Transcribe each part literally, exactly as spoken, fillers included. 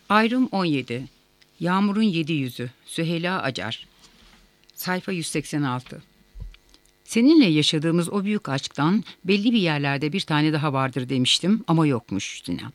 Ayrım on yedi. Yağmurun Yedi Yüzü. Süheyla Acar. Sayfa yüz seksen altı. Seninle yaşadığımız o büyük aşktan belli bir yerlerde bir tane daha vardır demiştim ama yokmuş Sinan.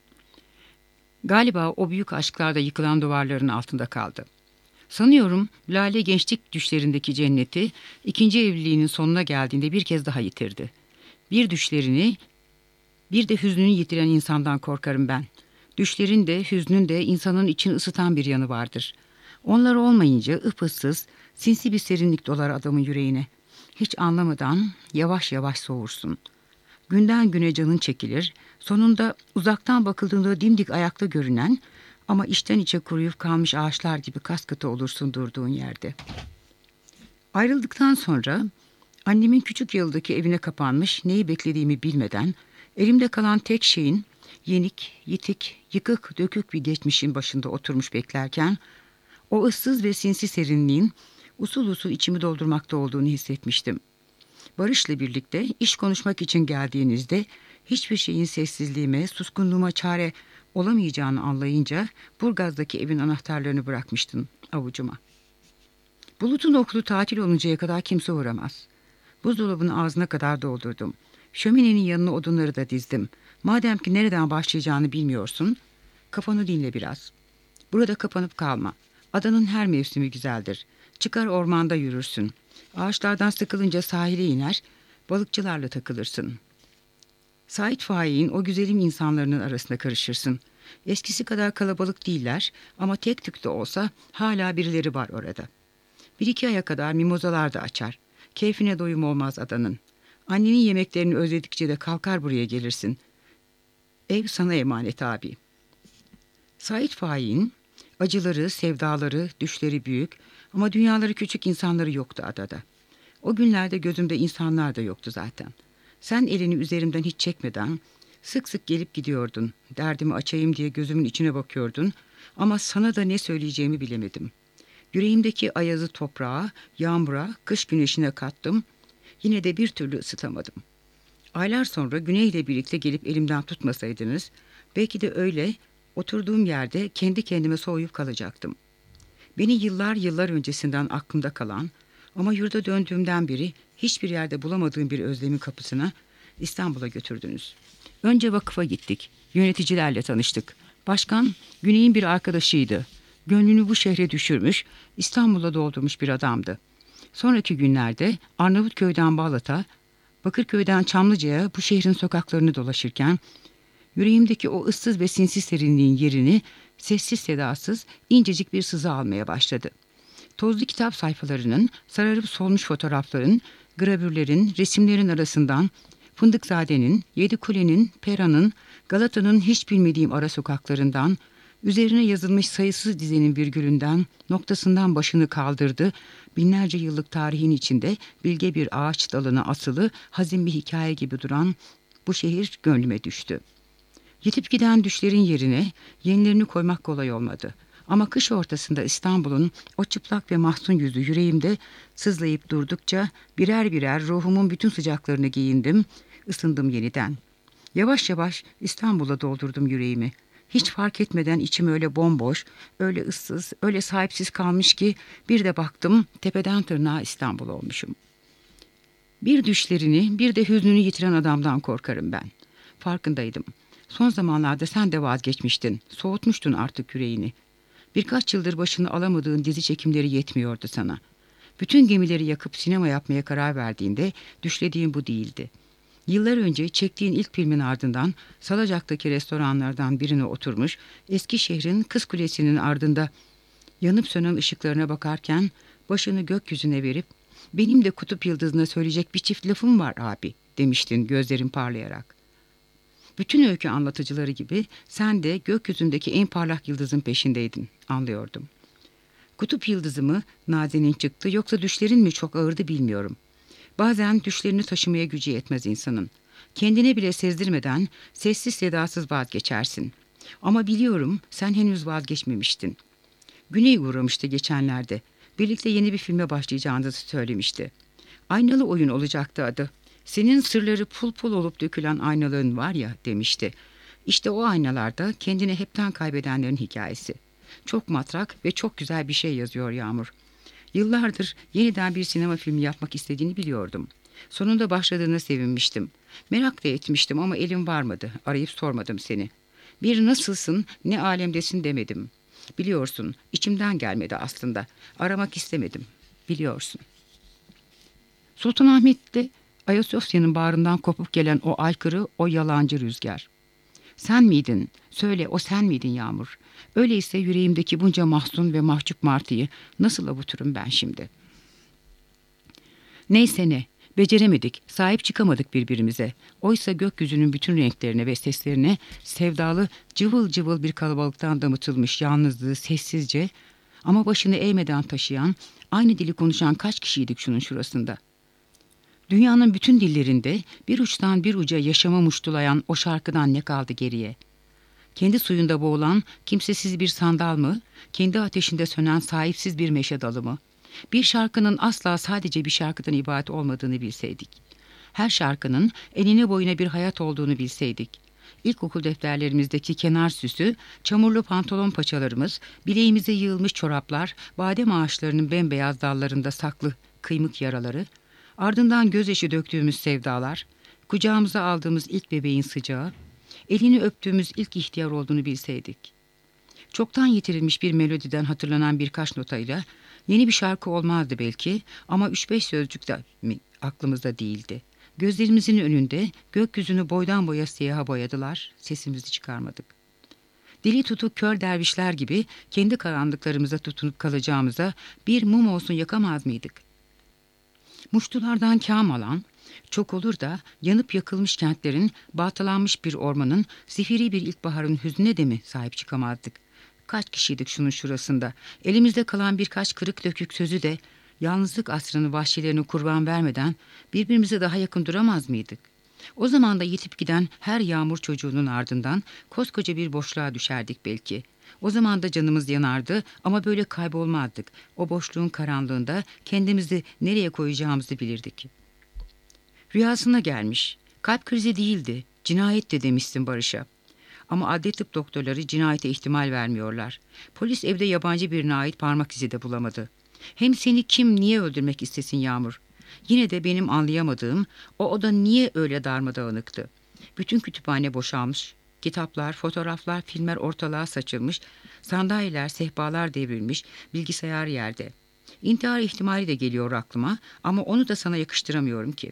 Galiba o büyük aşklar da yıkılan duvarların altında kaldı. Sanıyorum Lale gençlik düşlerindeki cenneti ikinci evliliğinin sonuna geldiğinde bir kez daha yitirdi. Bir düşlerini, bir de hüznünü yitiren insandan korkarım ben. Düşlerin de hüznün de insanın içini ısıtan bir yanı vardır. Onlar olmayınca ıpıssız, sinsi bir serinlik dolar adamın yüreğine. Hiç anlamadan yavaş yavaş soğursun. Günden güne canın çekilir, sonunda uzaktan bakıldığında dimdik ayakta görünen ama içten içe kuruyup kalmış ağaçlar gibi kaskatı olursun durduğun yerde. Ayrıldıktan sonra annemin küçük yalıdaki evine kapanmış, neyi beklediğimi bilmeden elimde kalan tek şeyin yenik, yitik, yıkık, dökük bir geçmişin başında oturmuş beklerken o ıssız ve sinsi serinliğin usul usul içimi doldurmakta olduğunu hissetmiştim. Barış'la birlikte iş konuşmak için geldiğinizde hiçbir şeyin sessizliğime, suskunluğuma çare olamayacağını anlayınca Burgaz'daki evin anahtarlarını bırakmıştın avucuma. Bulut'un okulu tatil oluncaya kadar kimse uğramaz. Buzdolabını ağzına kadar doldurdum. Şöminenin yanına odunları da dizdim. Madem ki nereden başlayacağını bilmiyorsun, kafanı dinle biraz. Burada kapanıp kalma. Adanın her mevsimi güzeldir. Çıkar ormanda yürürsün. Ağaçlardan sıkılınca sahile iner, balıkçılarla takılırsın. Sait Faik'in o güzelim insanların arasında karışırsın. Eskisi kadar kalabalık değiller ama tek tük de olsa hala birileri var orada. Bir iki aya kadar mimozalar da açar. Keyfine doyum olmaz adanın. Annenin yemeklerini özledikçe de kalkar buraya gelirsin. Ev sana emanet abi. Sait Faik'in acıları, sevdaları, düşleri büyük ama dünyaları küçük insanları yoktu adada. O günlerde gözümde insanlar da yoktu zaten. Sen elini üzerimden hiç çekmeden sık sık gelip gidiyordun. Derdimi açayım diye gözümün içine bakıyordun ama sana da ne söyleyeceğimi bilemedim. Yüreğimdeki ayazı toprağa, yağmura, kış güneşine kattım. Yine de bir türlü ısıtamadım. Aylar sonra Güney ile birlikte gelip elimden tutmasaydınız, belki de öyle oturduğum yerde kendi kendime soğuyup kalacaktım. Beni yıllar yıllar öncesinden aklımda kalan ama yurda döndüğümden beri hiçbir yerde bulamadığım bir özlemin kapısına İstanbul'a götürdünüz. Önce vakıfa gittik. Yöneticilerle tanıştık. Başkan Güney'in bir arkadaşıydı. Gönlünü bu şehre düşürmüş, İstanbul'a doldurmuş bir adamdı. Sonraki günlerde Arnavutköy'den Balat'a, Bakırköy'den Çamlıca'ya bu şehrin sokaklarını dolaşırken yüreğimdeki o ıssız ve sinsi serinliğin yerini sessiz sedasız incecik bir sızı almaya başladı. Tozlu kitap sayfalarının, sararıp solmuş fotoğrafların, gravürlerin, resimlerin arasından Fındıkzade'nin, Yedikule'nin, Pera'nın, Galata'nın hiç bilmediğim ara sokaklarından, üzerine yazılmış sayısız dizenin virgülünden, noktasından başını kaldırdı, binlerce yıllık tarihin içinde bilge bir ağaç dalına asılı, hazin bir hikaye gibi duran bu şehir gönlüme düştü. Yitip giden düşlerin yerine yenilerini koymak kolay olmadı. Ama kış ortasında İstanbul'un o çıplak ve mahzun yüzü yüreğimde sızlayıp durdukça birer birer ruhumun bütün sıcaklarını giyindim, ısındım yeniden. Yavaş yavaş İstanbul'a doldurdum yüreğimi. Hiç fark etmeden içim öyle bomboş, öyle ıssız, öyle sahipsiz kalmış ki bir de baktım tepeden tırnağa İstanbul olmuşum. Bir düşlerini bir de hüznünü yitiren adamdan korkarım ben. Farkındaydım. Son zamanlarda sen de vazgeçmiştin, soğutmuştun artık yüreğini. Birkaç yıldır başını alamadığın dizi çekimleri yetmiyordu sana. Bütün gemileri yakıp sinema yapmaya karar verdiğinde düşlediğin bu değildi. Yıllar önce çektiğin ilk filmin ardından Salacak'taki restoranlardan birine oturmuş, Eskişehir'in Kız Kulesi'nin ardında yanıp sönen ışıklarına bakarken başını gökyüzüne verip "Benim de kutup yıldızına söyleyecek bir çift lafım var abi," demiştin gözlerin parlayarak. Bütün öykü anlatıcıları gibi sen de gökyüzündeki en parlak yıldızın peşindeydin, anlıyordum. Kutup yıldızı mı nazenin çıktı yoksa düşlerin mi çok ağırdı bilmiyorum. Bazen düşlerini taşımaya gücü yetmez insanın. Kendine bile sezdirmeden sessiz sedasız vazgeçersin. Ama biliyorum sen henüz vazgeçmemiştin. Güney uğramıştı geçenlerde. Birlikte yeni bir filme başlayacağınızı söylemişti. Aynalı oyun olacaktı adı. Senin sırları pul pul olup dökülen aynalığın var ya demişti. İşte o aynalarda kendini hepten kaybedenlerin hikayesi. Çok matrak ve çok güzel bir şey yazıyor Yağmur. Yıllardır yeniden bir sinema filmi yapmak istediğini biliyordum. Sonunda başladığına sevinmiştim. Merak da etmiştim ama elim varmadı. Arayıp sormadım seni. Bir nasılsın, ne alemdesin demedim. Biliyorsun, içimden gelmedi aslında. Aramak istemedim. Biliyorsun. Sultanahmet'te Ayasofya'nın bağrından kopup gelen o aykırı, o yalancı rüzgar. Sen miydin? Söyle, o sen miydin Yağmur? Öyleyse yüreğimdeki bunca mahzun ve mahcup martıyı nasıl avuturum ben şimdi? Neyse ne, beceremedik, sahip çıkamadık birbirimize. Oysa gökyüzünün bütün renklerine ve seslerine sevdalı, cıvıl cıvıl bir kalabalıktan damıtılmış yalnızlığı sessizce ama başını eğmeden taşıyan, aynı dili konuşan kaç kişiydik şunun şurasında? Dünyanın bütün dillerinde bir uçtan bir uca yaşama muştulayan o şarkıdan ne kaldı geriye? Kendi suyunda boğulan kimsesiz bir sandal mı, kendi ateşinde sönen sahipsiz bir meşe dalı mı? Bir şarkının asla sadece bir şarkıdan ibaret olmadığını bilseydik. Her şarkının enine boyuna bir hayat olduğunu bilseydik. İlkokul defterlerimizdeki kenar süsü, çamurlu pantolon paçalarımız, bileğimize yığılmış çoraplar, badem ağaçlarının bembeyaz dallarında saklı kıymık yaraları, ardından gözyaşı döktüğümüz sevdalar, kucağımıza aldığımız ilk bebeğin sıcağı, elini öptüğümüz ilk ihtiyar olduğunu bilseydik. Çoktan yitirilmiş bir melodiden hatırlanan birkaç notayla yeni bir şarkı olmazdı belki ama üç beş sözcük de mi aklımızda değildi. Gözlerimizin önünde gökyüzünü boydan boya siyaha boyadılar, sesimizi çıkarmadık. Dili tutuk kör dervişler gibi kendi karanlıklarımıza tutunup kalacağımıza bir mum olsun yakamaz mıydık? Muştulardan kâm alan, çok olur da yanıp yakılmış kentlerin, baltalanmış bir ormanın, zifiri bir ilkbaharın hüznüne de mi sahip çıkamazdık? Kaç kişiydik şunun şurasında? Elimizde kalan birkaç kırık dökük sözü de, yalnızlık asrının vahşilerini kurban vermeden birbirimize daha yakın duramaz mıydık? O zaman da yitip giden her yağmur çocuğunun ardından koskoca bir boşluğa düşerdik belki. O zaman da canımız yanardı ama böyle kaybolmazdık. O boşluğun karanlığında kendimizi nereye koyacağımızı bilirdik. Rüyasına gelmiş. Kalp krizi değildi. Cinayet de demişsin Barış'a. Ama adli tıp doktorları cinayete ihtimal vermiyorlar. Polis evde yabancı birine ait parmak izi de bulamadı. Hem seni kim niye öldürmek istesin Yağmur? Yine de benim anlayamadığım o oda niye öyle darmadağınıktı? Bütün kütüphane boşalmış. Kitaplar, fotoğraflar, filmler ortalığa saçılmış. Sandalyeler, sehpalar devrilmiş. Bilgisayar yerde. İntihar ihtimali de geliyor aklıma ama onu da sana yakıştıramıyorum ki.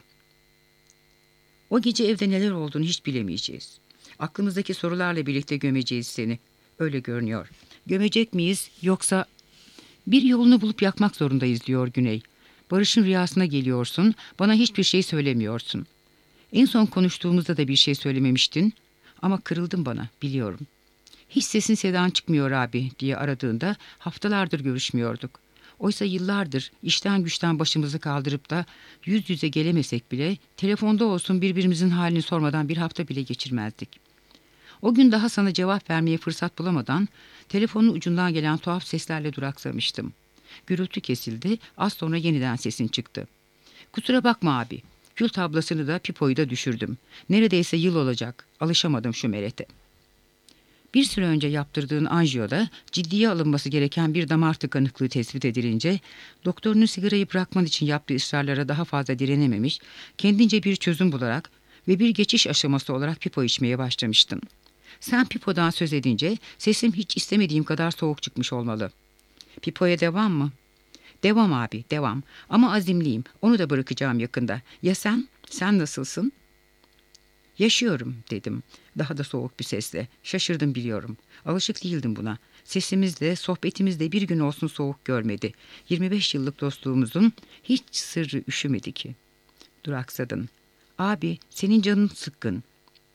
O gece evde neler olduğunu hiç bilemeyeceğiz. Aklımızdaki sorularla birlikte gömeceğiz seni. Öyle görünüyor. Gömecek miyiz yoksa... Bir yolunu bulup yakmak zorundayız diyor Güney. Barış'ın rüyasına geliyorsun, bana hiçbir şey söylemiyorsun. En son konuştuğumuzda da bir şey söylememiştin ama kırıldın bana, biliyorum. Hiç sesin sedan çıkmıyor abi diye aradığında haftalardır görüşmüyorduk. Oysa yıllardır işten güçten başımızı kaldırıp da yüz yüze gelemesek bile telefonda olsun birbirimizin halini sormadan bir hafta bile geçirmezdik. O gün daha sana cevap vermeye fırsat bulamadan telefonun ucundan gelen tuhaf seslerle duraksamıştım. Gürültü kesildi, az sonra yeniden sesin çıktı. Kusura bakma abi, kül tablasını da pipoyu da düşürdüm. Neredeyse yıl olacak, alışamadım şu merete. Bir süre önce yaptırdığın anjiyoda ciddiye alınması gereken bir damar tıkanıklığı tespit edilince, doktorunun sigarayı bırakman için yaptığı ısrarlara daha fazla direnememiş, kendince bir çözüm bularak ve bir geçiş aşaması olarak pipo içmeye başlamıştın. Sen pipodan söz edince sesim hiç istemediğim kadar soğuk çıkmış olmalı. Pipoya devam mı? Devam abi, devam. Ama azimliyim. Onu da bırakacağım yakında. Ya sen? Sen nasılsın? Yaşıyorum dedim. Daha da soğuk bir sesle. Şaşırdım biliyorum. Alışık değildim buna. Sesimizle, sohbetimizle bir gün olsun soğuk görmedi. yirmi beş yıllık dostluğumuzun hiç sırrı üşümedi ki. Duraksadın. Abi, senin canın sıkkın.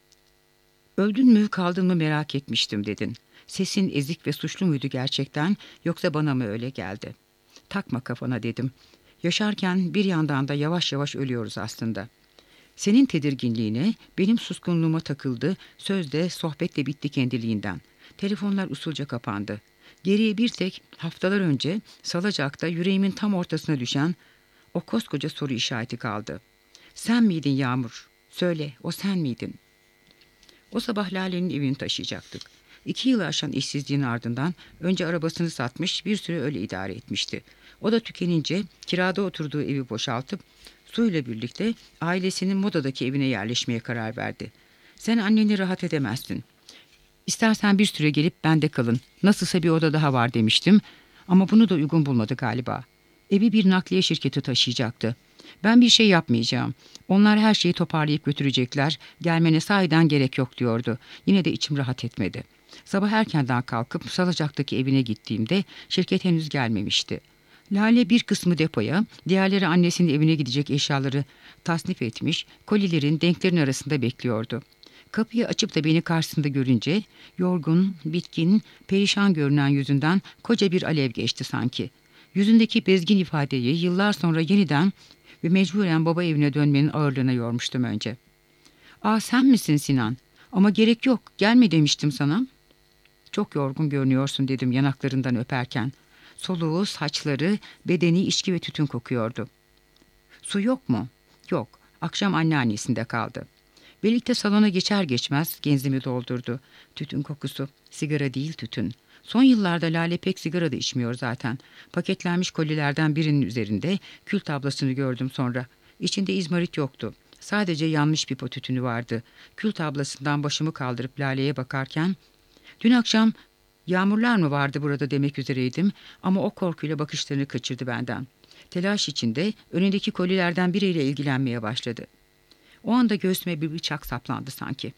Öldün mü kaldın mı merak etmiştim dedin. Sesin ezik ve suçlu muydu gerçekten yoksa bana mı öyle geldi? Takma kafana dedim. Yaşarken bir yandan da yavaş yavaş ölüyoruz aslında. Senin tedirginliğine benim suskunluğuma takıldı, sözde sohbetle bitti kendiliğinden. Telefonlar usulca kapandı. Geriye bir tek haftalar önce Salacak'ta yüreğimin tam ortasına düşen o koskoca soru işareti kaldı. Sen miydin Yağmur? Söyle, o sen miydin? O sabah Lale'nin evini taşıyacaktık. İki yılı aşan işsizliğin ardından önce arabasını satmış, bir süre öyle idare etmişti. O da tükenince kirada oturduğu evi boşaltıp Suyla birlikte ailesinin Moda'daki evine yerleşmeye karar verdi. Sen anneni rahat edemezsin. İstersen bir süre gelip bende kalın. Nasılsa bir oda daha var demiştim. Ama bunu da uygun bulmadı galiba. Evi bir nakliye şirketi taşıyacaktı. Ben bir şey yapmayacağım. Onlar her şeyi toparlayıp götürecekler. Gelmene sahiden gerek yok diyordu. Yine de içim rahat etmedi. Sabah erkenden kalkıp Salacak'taki evine gittiğimde şirket henüz gelmemişti. Lale bir kısmı depoya, diğerleri annesinin evine gidecek eşyaları tasnif etmiş, kolilerin, denklerin arasında bekliyordu. Kapıyı açıp da beni karşısında görünce yorgun, bitkin, perişan görünen yüzünden koca bir alev geçti sanki. Yüzündeki bezgin ifadeyi yıllar sonra yeniden ve mecburen baba evine dönmenin ağırlığına yormuştum önce. ''Aa sen misin Sinan? Ama gerek yok, gelme demiştim sana.'' ''Çok yorgun görünüyorsun.'' dedim yanaklarından öperken. Soluğu, saçları, bedeni içki ve tütün kokuyordu. ''Su yok mu?'' ''Yok, akşam anneannesinde kaldı.'' Birlikte salona geçer geçmez genzimi doldurdu. Tütün kokusu, sigara değil tütün. Son yıllarda Lale pek sigara da içmiyor zaten. Paketlenmiş kolilerden birinin üzerinde kül tablasını gördüm sonra. İçinde izmarit yoktu. Sadece yanmış pipo tütünü vardı. Kül tablasından başımı kaldırıp Lale'ye bakarken, ''Dün akşam yağmurlar mı vardı burada?'' demek üzereydim ama o korkuyla bakışlarını kaçırdı benden. Telaş içinde önündeki kolilerden biriyle ilgilenmeye başladı. O anda göğsüme bir bıçak saplandı sanki.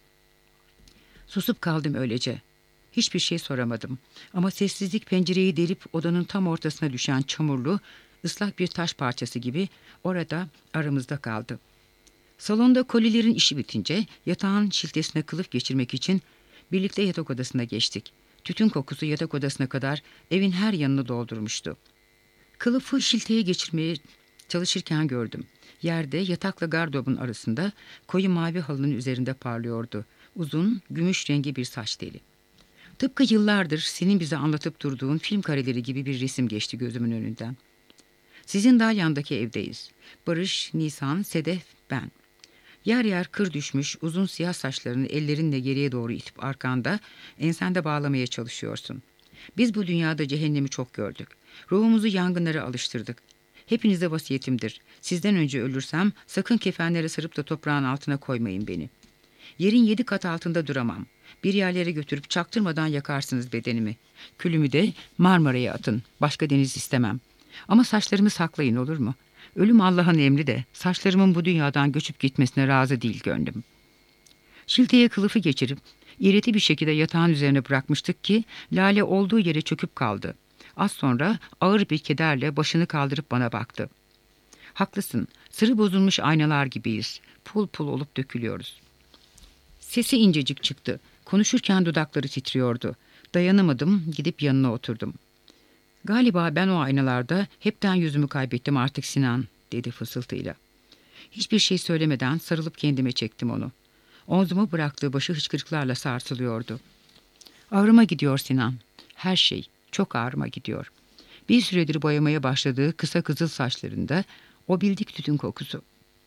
Susup kaldım öylece. Hiçbir şey soramadım. Ama sessizlik pencereyi delip odanın tam ortasına düşen çamurlu, ıslak bir taş parçası gibi orada aramızda kaldı. Salonda kolilerin işi bitince yatağın şiltesine kılıf geçirmek için birlikte yatak odasına geçtik. Tütün kokusu yatak odasına kadar evin her yanını doldurmuştu. Kılıfı şilteye geçirmeye çalışırken gördüm. Yerde yatakla gardırobun arasında koyu mavi halının üzerinde parlıyordu. Uzun, gümüş rengi bir saç teli. Tıpkı yıllardır senin bize anlatıp durduğun film kareleri gibi bir resim geçti gözümün önünden. Sizin Dalyan'daki evdeyiz. Barış, Nisan, Sedef, ben. Yer yer kır düşmüş uzun siyah saçlarını ellerinle geriye doğru itip arkanda, ensende bağlamaya çalışıyorsun. Biz bu dünyada cehennemi çok gördük. Ruhumuzu yangınlara alıştırdık. Hepinize vasiyetimdir. Sizden önce ölürsem sakın kefenlere sarıp da toprağın altına koymayın beni. Yerin yedi kat altında duramam. Bir yerlere götürüp çaktırmadan yakarsınız bedenimi. Külümü de Marmara'ya atın. Başka deniz istemem. Ama saçlarımı saklayın, olur mu? Ölüm Allah'ın emri de saçlarımın bu dünyadan göçüp gitmesine razı değil gönlüm. Şilteye kılıfı geçirip iğreti bir şekilde yatağın üzerine bırakmıştık ki Lale olduğu yere çöküp kaldı. Az sonra ağır bir kederle başını kaldırıp bana baktı. Haklısın, sırrı bozulmuş aynalar gibiyiz. Pul pul olup dökülüyoruz. Sesi incecik çıktı. Konuşurken dudakları titriyordu. Dayanamadım, gidip yanına oturdum. ''Galiba ben o aynalarda hepten yüzümü kaybettim artık Sinan'' dedi fısıltıyla. Hiçbir şey söylemeden sarılıp kendime çektim onu. Omzumu bıraktığı başı hıçkırıklarla sarsılıyordu. ''Ağrıma gidiyor Sinan. Her şey çok ağrıma gidiyor.'' Bir süredir boyamaya başladığı kısa kızıl saçlarında o bildik tütün kokusu.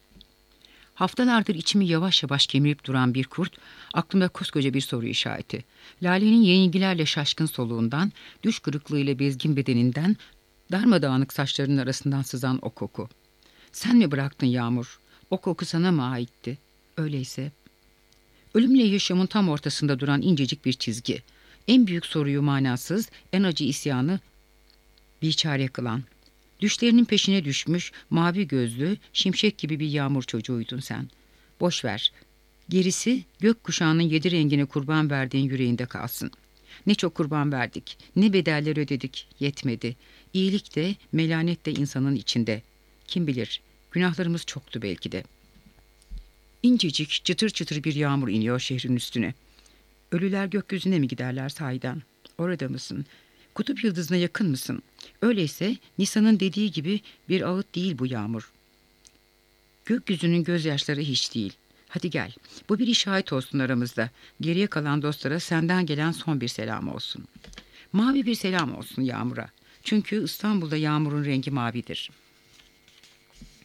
Haftalardır içimi yavaş yavaş kemirip duran bir kurt, aklımda koskoca bir soru işareti. Lale'nin yenilgilerle şaşkın soluğundan, düş kırıklığıyla bezgin bedeninden, darmadağınık saçlarının arasından sızan o koku. Sen mi bıraktın Yağmur? O koku sana mı aitti? Öyleyse... Ölümle yaşamın tam ortasında duran incecik bir çizgi. En büyük soruyu manasız, en acı isyanı biçare kılan. Düşlerinin peşine düşmüş, mavi gözlü, şimşek gibi bir Yağmur çocuğuydun sen. Boş ver. Gerisi gökkuşağının yedi rengine kurban verdiğin yüreğinde kalsın. Ne çok kurban verdik, ne bedeller ödedik, yetmedi. İyilik de, melanet de insanın içinde. Kim bilir, günahlarımız çoktu belki de. İncecik, çıtır çıtır bir yağmur iniyor şehrin üstüne. Ölüler gökyüzüne mi giderler sahiden? Orada mısın? Kutup yıldızına yakın mısın? Öyleyse Nisan'ın dediği gibi bir ağıt değil bu yağmur. Gökyüzünün gözyaşları hiç değil. Hadi gel, bu bir işaret olsun aramızda. Geriye kalan dostlara senden gelen son bir selam olsun. Mavi bir selam olsun yağmura. Çünkü İstanbul'da yağmurun rengi mavidir.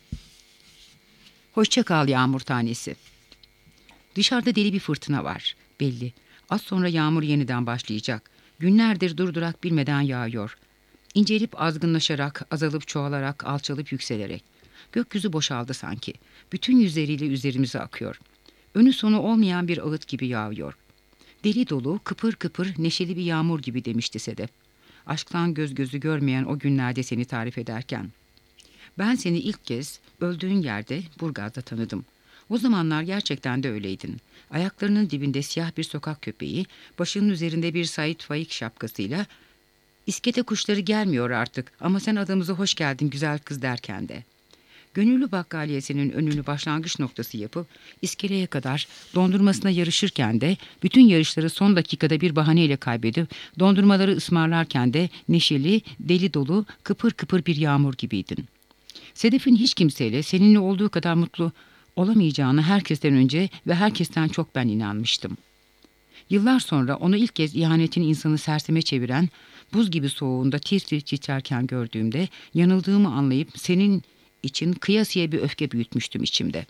Hoşça kal yağmur tanesi. Dışarıda deli bir fırtına var. Belli. Az sonra yağmur yeniden başlayacak. Günlerdir durdurak bilmeden yağıyor. İncelip azgınlaşarak, azalıp çoğalarak, alçalıp yükselerek. Gökyüzü boşaldı sanki. Bütün yüzleriyle üzerimize akıyor. Önü sonu olmayan bir ağıt gibi yağıyor. Deli dolu, kıpır kıpır, neşeli bir yağmur gibi demişti Sedef. Aşktan göz gözü görmeyen o günlerde seni tarif ederken. Ben seni ilk kez öldüğün yerde Burgaz'da tanıdım. O zamanlar gerçekten de öyleydin. Ayaklarının dibinde siyah bir sokak köpeği, başının üzerinde bir Said Faik şapkasıyla "İskete kuşları gelmiyor artık ama sen adamıza hoş geldin güzel kız" derken de. Gönüllü bakkaliyesinin önünü başlangıç noktası yapıp iskeleye kadar dondurmasına yarışırken de bütün yarışları son dakikada bir bahaneyle kaybedip dondurmaları ısmarlarken de neşeli, deli dolu, kıpır kıpır bir yağmur gibiydin. Sedef'in hiç kimseyle seninle olduğu kadar mutlu olamayacağını herkesten önce ve herkesten çok ben inanmıştım. Yıllar sonra onu ilk kez ihanetin insanı serseme çeviren, buz gibi soğuğunda tir tir titrerken gördüğümde yanıldığımı anlayıp senin için kıyasıya bir öfke büyütmüştüm içimde.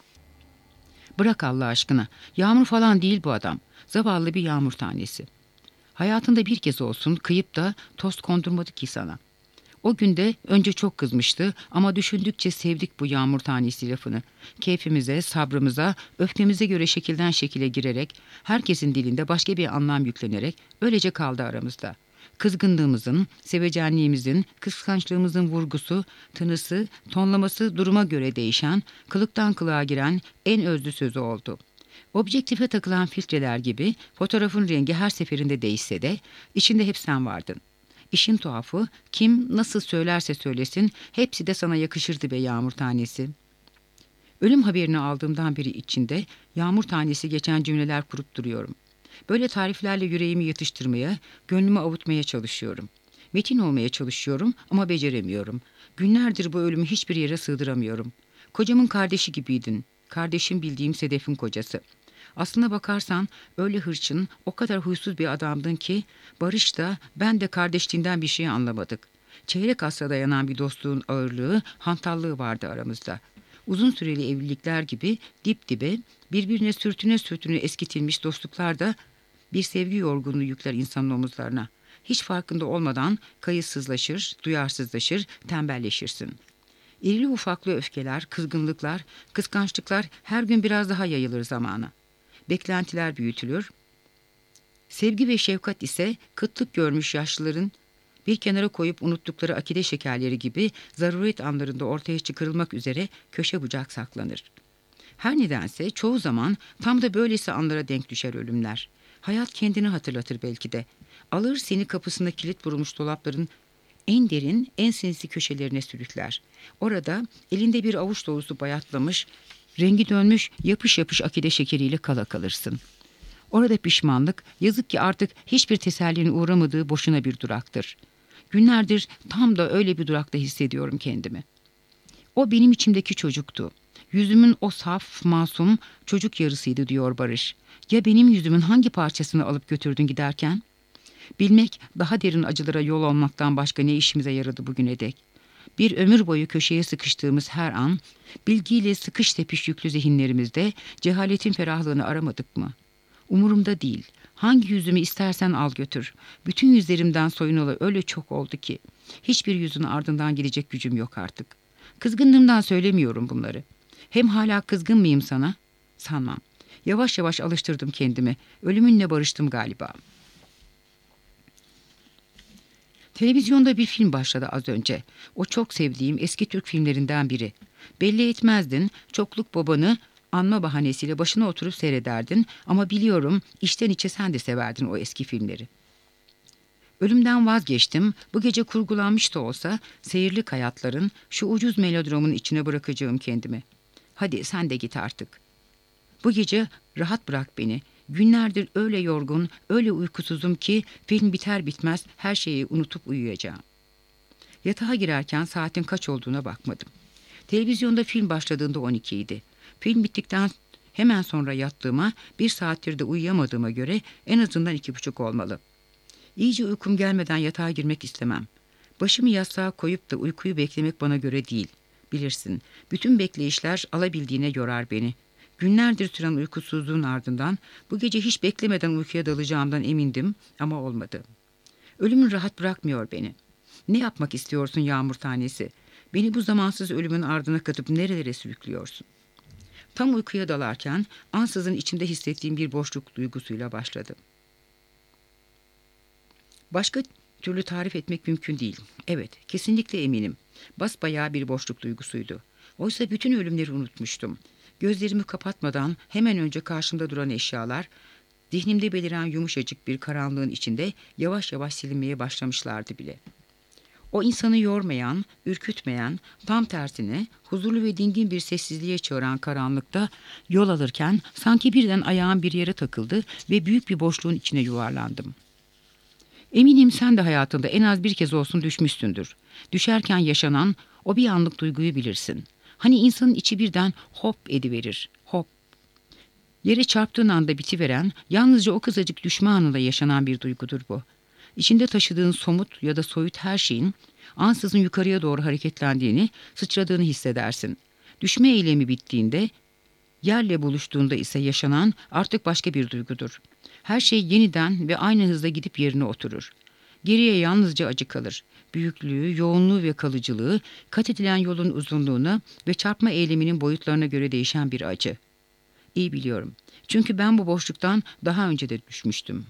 Bırak Allah aşkına, yağmur falan değil bu adam, zavallı bir yağmur tanesi. Hayatında bir kez olsun kıyıp da tost kondurmadı ki sana. O günde önce çok kızmıştı ama düşündükçe sevdik bu yağmur tanesi lafını. Keyfimize, sabrımıza, öfkemize göre şekilden şekile girerek, herkesin dilinde başka bir anlam yüklenerek öylece kaldı aramızda. Kızgınlığımızın, sevecenliğimizin, kıskançlığımızın vurgusu, tınısı, tonlaması duruma göre değişen, kılıktan kılığa giren en özlü sözü oldu. Objektife takılan filtreler gibi fotoğrafın rengi her seferinde değişse de içinde hep sen vardın. İşin tuhafı, kim nasıl söylerse söylesin hepsi de sana yakışırdı be yağmur tanesi. Ölüm haberini aldığımdan beri içinde yağmur tanesi geçen cümleler kurup duruyorum. Böyle tariflerle yüreğimi yatıştırmaya, gönlümü avutmaya çalışıyorum. Metin olmaya çalışıyorum ama beceremiyorum. Günlerdir bu ölümü hiçbir yere sığdıramıyorum. Kocamın kardeşi gibiydin. Kardeşim bildiğim Sedef'in kocası. Aslına bakarsan öyle hırçın, o kadar huysuz bir adamdın ki Barış da ben de kardeşliğinden bir şey anlamadık. Çeyrek asra dayanan bir dostluğun ağırlığı, hantallığı vardı aramızda. Uzun süreli evlilikler gibi dip dibe, birbirine sürtüne sürtüne eskitilmiş dostluklar da bir sevgi yorgunluğu yükler insanın omuzlarına. Hiç farkında olmadan kayıtsızlaşır, duyarsızlaşır, tembelleşirsin. İrili ufaklı öfkeler, kızgınlıklar, kıskançlıklar her gün biraz daha yayılır zamana. Beklentiler büyütülür. Sevgi ve şefkat ise kıtlık görmüş yaşlıların bir kenara koyup unuttukları akide şekerleri gibi zaruret anlarında ortaya çıkarılmak üzere köşe bucak saklanır. Her nedense çoğu zaman tam da böylesi anlara denk düşer ölümler. Hayat kendini hatırlatır belki de. Alır seni kapısına kilit vurulmuş dolapların en derin, en sinsi köşelerine sürükler. Orada elinde bir avuç dolusu bayatlamış, rengi dönmüş yapış yapış akide şekeriyle kala kalırsın. Orada pişmanlık, yazık ki artık hiçbir tesellinin uğramadığı boşuna bir duraktır. Günlerdir tam da öyle bir durakta hissediyorum kendimi. O benim içimdeki çocuktu. Yüzümün o saf, masum çocuk yarısıydı diyor Barış. Ya benim yüzümün hangi parçasını alıp götürdün giderken? Bilmek daha derin acılara yol olmaktan başka ne işimize yaradı bugüne dek? Bir ömür boyu köşeye sıkıştığımız her an, bilgiyle sıkış tepiş yüklü zihinlerimizde cehaletin ferahlığını aramadık mı? Umurumda değil. Hangi yüzümü istersen al götür. Bütün yüzlerimden soyunalı öyle çok oldu ki. Hiçbir yüzün ardından gidecek gücüm yok artık. Kızgınlığımdan söylemiyorum bunları. Hem hala kızgın mıyım sana? Sanmam. Yavaş yavaş alıştırdım kendimi. Ölümünle barıştım galiba. Televizyonda bir film başladı az önce. O çok sevdiğim eski Türk filmlerinden biri. Belli etmezdin, çokluk babanı anma bahanesiyle başına oturup seyrederdin ama biliyorum içten içe sen de severdin o eski filmleri. Ölümden vazgeçtim, bu gece kurgulanmış da olsa seyirlik hayatların şu ucuz melodramın içine bırakacağım kendimi. Hadi sen de git artık. Bu gece rahat bırak beni. Günlerdir öyle yorgun, öyle uykusuzum ki film biter bitmez her şeyi unutup uyuyacağım. Yatağa girerken saatin kaç olduğuna bakmadım. Televizyonda film başladığında on iki idi. Film bittikten hemen sonra yattığıma, bir saattir de uyuyamadığıma göre en azından iki buçuk olmalı. İyice uykum gelmeden yatağa girmek istemem. Başımı yastığa koyup da uykuyu beklemek bana göre değil. Bilirsin, bütün bekleyişler alabildiğine yorar beni. Günlerdir süren uykusuzluğun ardından bu gece hiç beklemeden uykuya dalacağımdan emindim ama olmadı. Ölümün rahat bırakmıyor beni. Ne yapmak istiyorsun yağmur tanesi? Beni bu zamansız ölümün ardına katıp nerelere sürüklüyorsun? Tam uykuya dalarken ansızın içimde hissettiğim bir boşluk duygusuyla başladı. Başka türlü tarif etmek mümkün değil. Evet, kesinlikle eminim. Basbayağı bir boşluk duygusuydu. Oysa bütün ölümleri unutmuştum. Gözlerimi kapatmadan hemen önce karşımda duran eşyalar, zihnimde beliren yumuşacık bir karanlığın içinde yavaş yavaş silinmeye başlamışlardı bile. O insanı yormayan, ürkütmeyen, tam tersine huzurlu ve dingin bir sessizliğe çağıran karanlıkta yol alırken sanki birden ayağım bir yere takıldı ve büyük bir boşluğun içine yuvarlandım. Eminim sen de hayatında en az bir kez olsun düşmüşsündür. Düşerken yaşanan o bir anlık duyguyu bilirsin. Hani insanın içi birden hop ediverir, hop. Yere çarptığın anda bitiveren, yalnızca o kısacık düşme anında yaşanan bir duygudur bu. İçinde taşıdığın somut ya da soyut her şeyin ansızın yukarıya doğru hareketlendiğini, sıçradığını hissedersin. Düşme eylemi bittiğinde, yerle buluştuğunda ise yaşanan artık başka bir duygudur. Her şey yeniden ve aynı hızla gidip yerine oturur. Geriye yalnızca acı kalır. Büyüklüğü, yoğunluğu ve kalıcılığı, kat edilen yolun uzunluğuna ve çarpma eyleminin boyutlarına göre değişen bir acı. İyi biliyorum. Çünkü ben bu boşluktan daha önce de düşmüştüm.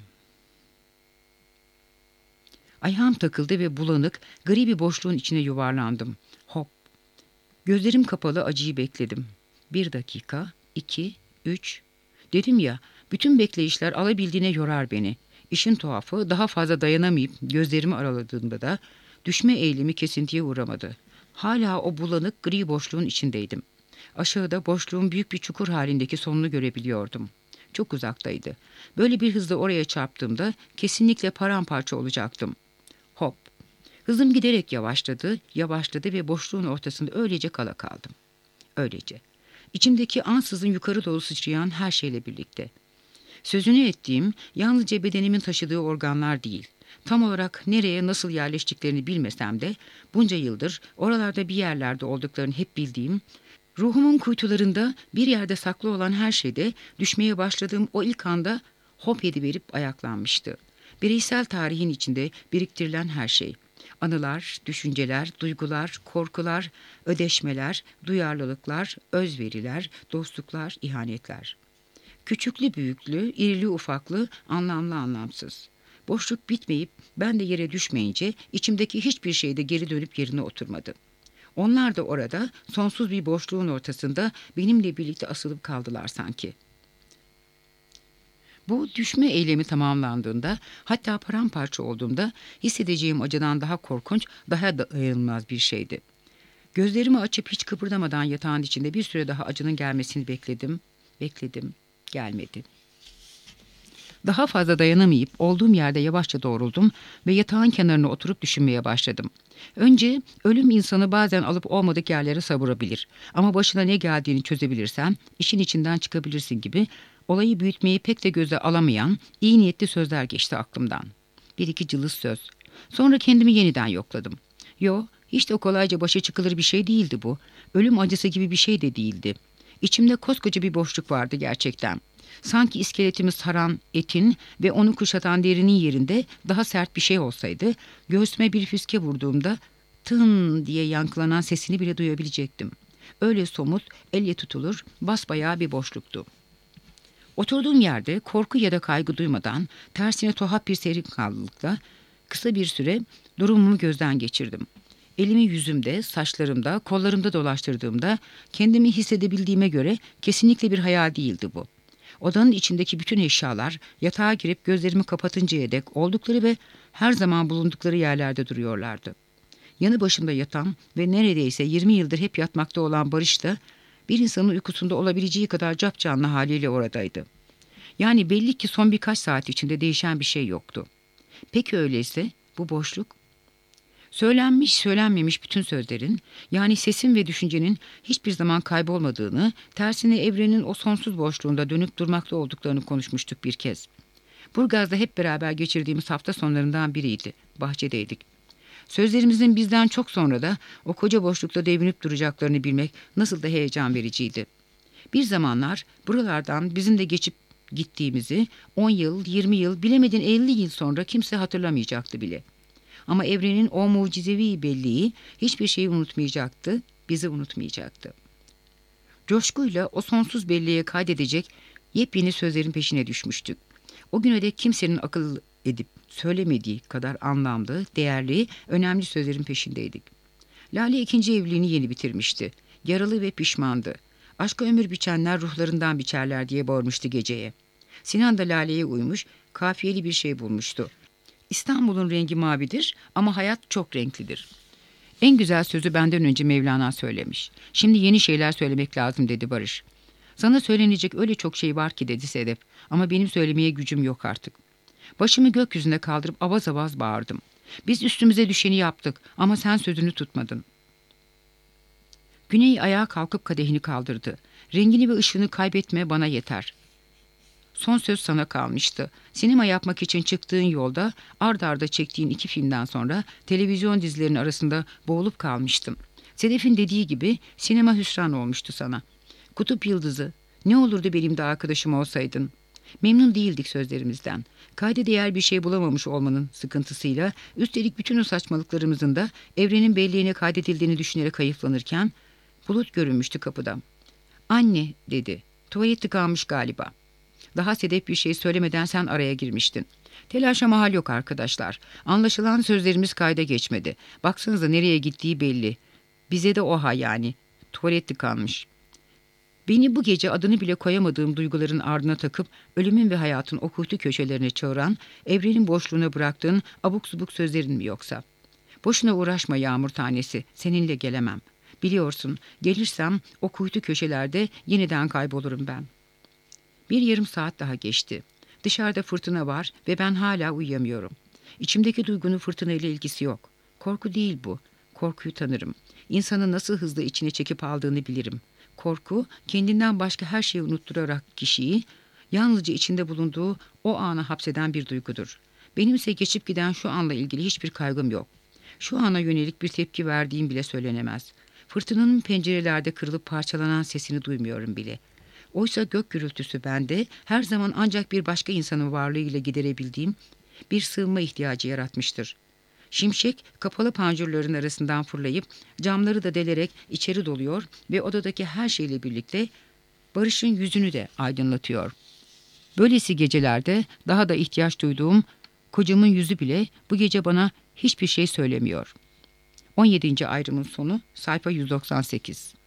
Ayağım takıldı ve bulanık, gri bir boşluğun içine yuvarlandım. Hop. Gözlerim kapalı acıyı bekledim. Bir dakika, iki, üç. Dedim ya, bütün bekleyişler alabildiğine yorar beni. İşin tuhafı, daha fazla dayanamayıp gözlerimi araladığımda da düşme eğilimi kesintiye uğramadı. Hala o bulanık gri boşluğun içindeydim. Aşağıda boşluğun büyük bir çukur halindeki sonunu görebiliyordum. Çok uzaktaydı. Böyle bir hızla oraya çarptığımda kesinlikle paramparça olacaktım. Hop. Hızım giderek yavaşladı, yavaşladı ve boşluğun ortasında öylece kala kaldım. Öylece. İçimdeki ansızın yukarı doğru sıçrayan her şeyle birlikte. Sözünü ettiğim yalnızca bedenimin taşıdığı organlar değil. Tam olarak nereye nasıl yerleştiklerini bilmesem de bunca yıldır oralarda bir yerlerde olduklarını hep bildiğim, ruhumun kuytularında bir yerde saklı olan her şeyde düşmeye başladığım o ilk anda hop ediverip ayaklanmıştı. Bireysel tarihin içinde biriktirilen her şey. Anılar, düşünceler, duygular, korkular, ödeşmeler, duyarlılıklar, özveriler, dostluklar, ihanetler. Küçüklü büyüklü, irili ufaklı, anlamlı anlamsız. Boşluk bitmeyip ben de yere düşmeyince içimdeki hiçbir şey de geri dönüp yerine oturmadı. Onlar da orada sonsuz bir boşluğun ortasında benimle birlikte asılıp kaldılar sanki. Bu düşme eylemi tamamlandığında, hatta paramparça olduğumda hissedeceğim acıdan daha korkunç, daha dayanılmaz bir şeydi. Gözlerimi açıp hiç kıpırdamadan yatağın içinde bir süre daha acının gelmesini bekledim, bekledim, gelmedi. Daha fazla dayanamayıp olduğum yerde yavaşça doğruldum ve yatağın kenarına oturup düşünmeye başladım. Önce ölüm insanı bazen alıp olmadık yerlere savurabilir ama başına ne geldiğini çözebilirsen işin içinden çıkabilirsin gibi olayı büyütmeyi pek de göze alamayan iyi niyetli sözler geçti aklımdan. Bir iki cılız söz. Sonra kendimi yeniden yokladım. Yo, hiç de o kolayca başa çıkılır bir şey değildi bu. Ölüm acısı gibi bir şey de değildi. İçimde koskoca bir boşluk vardı gerçekten. Sanki iskeletimi saran etin ve onu kuşatan derinin yerinde daha sert bir şey olsaydı, göğsüme bir fiske vurduğumda tın diye yankılanan sesini bile duyabilecektim. Öyle somut, elle tutulur, basbayağı bir boşluktu. Oturduğum yerde korku ya da kaygı duymadan, tersine tuhaf bir serinkanlılıkla kısa bir süre durumumu gözden geçirdim. Elimi yüzümde, saçlarımda, kollarımda dolaştırdığımda kendimi hissedebildiğime göre kesinlikle bir hayal değildi bu. Odanın içindeki bütün eşyalar yatağa girip gözlerimi kapatıncaya dek oldukları ve her zaman bulundukları yerlerde duruyorlardı. Yanı başımda yatan ve neredeyse yirmi yıldır hep yatmakta olan Barış da bir insanın uykusunda olabileceği kadar capcanlı haliyle oradaydı. Yani belli ki son birkaç saat içinde değişen bir şey yoktu. Peki öyleyse bu boşluk? Söylenmiş söylenmemiş bütün sözlerin, yani sesin ve düşüncenin hiçbir zaman kaybolmadığını, tersine evrenin o sonsuz boşluğunda dönüp durmakta olduklarını konuşmuştuk bir kez. Burgaz'da hep beraber geçirdiğimiz hafta sonlarından biriydi. Bahçedeydik. Sözlerimizin bizden çok sonra da o koca boşlukta devinip duracaklarını bilmek nasıl da heyecan vericiydi. Bir zamanlar buralardan bizim de geçip gittiğimizi on yıl, yirmi yıl, bilemedin elli yıl sonra kimse hatırlamayacaktı bile. Ama evrenin o mucizevi belleği hiçbir şeyi unutmayacaktı, bizi unutmayacaktı. Coşkuyla o sonsuz belleğe kaydedecek yepyeni sözlerin peşine düşmüştük. O güne dek kimsenin akıl edip söylemediği kadar anlamlı, değerli, önemli sözlerin peşindeydik. Lale ikinci evliliğini yeni bitirmişti. Yaralı ve pişmandı. Aşka ömür biçenler ruhlarından biçerler diye bağırmıştı geceye. Sinan da Lale'ye uymuş, kafiyeli bir şey bulmuştu. İstanbul'un rengi mavidir ama hayat çok renklidir. En güzel sözü benden önce Mevlana söylemiş. Şimdi yeni şeyler söylemek lazım dedi Barış. Sana söylenecek öyle çok şey var ki dedi Sedef. Ama benim söylemeye gücüm yok artık. Başımı gökyüzüne kaldırıp avaz avaz bağırdım. Biz üstümüze düşeni yaptık ama sen sözünü tutmadın. Güney ayağa kalkıp kadehini kaldırdı. Rengini ve ışığını kaybetme, bana yeter. Son söz sana kalmıştı. Sinema yapmak için çıktığın yolda ard arda çektiğin iki filmden sonra televizyon dizilerinin arasında boğulup kalmıştım. Sedef'in dediği gibi sinema hüsran olmuştu sana. Kutup Yıldızı, ne olurdu benim de arkadaşım olsaydın. Memnun değildik sözlerimizden. Kayda değer bir şey bulamamış olmanın sıkıntısıyla, üstelik bütün o saçmalıklarımızın da evrenin belleğine kaydedildiğini düşünerek hayıflanırken Bulut görünmüştü kapıda. Anne dedi. Tuvalet tıkanmış galiba. Daha Sedef bir şey söylemeden sen araya girmiştin. Telaşa mahal yok arkadaşlar. Anlaşılan sözlerimiz kayda geçmedi. Baksanıza nereye gittiği belli. Bize de oha yani. Tuvalet tıkanmış. Beni bu gece adını bile koyamadığım duyguların ardına takıp ölümün ve hayatın o kuytu köşelerine çağıran, evrenin boşluğuna bıraktığın abuk subuk sözlerin mi yoksa? Boşuna uğraşma yağmur tanesi, seninle gelemem. Biliyorsun, gelirsem o kuytu köşelerde yeniden kaybolurum ben. Bir yarım saat daha geçti. Dışarıda fırtına var ve ben hala uyuyamıyorum. İçimdeki duygunun fırtına ile ilgisi yok. Korku değil bu. Korkuyu tanırım. İnsanı nasıl hızlı içine çekip aldığını bilirim. Korku, kendinden başka her şeyi unutturarak kişiyi, yalnızca içinde bulunduğu o ana hapseden bir duygudur. Benimse geçip giden şu anla ilgili hiçbir kaygım yok. Şu ana yönelik bir tepki verdiğim bile söylenemez. Fırtınanın pencerelerde kırılıp parçalanan sesini duymuyorum bile. Oysa gök gürültüsü bende her zaman ancak bir başka insanın varlığıyla giderebildiğim bir sığınma ihtiyacı yaratmıştır. Şimşek kapalı panjurların arasından fırlayıp camları da delerek içeri doluyor ve odadaki her şeyle birlikte Barış'ın yüzünü de aydınlatıyor. Böylesi gecelerde daha da ihtiyaç duyduğum kocamın yüzü bile bu gece bana hiçbir şey söylemiyor. on yedinci ayrımın sonu sayfa yüz doksan sekiz.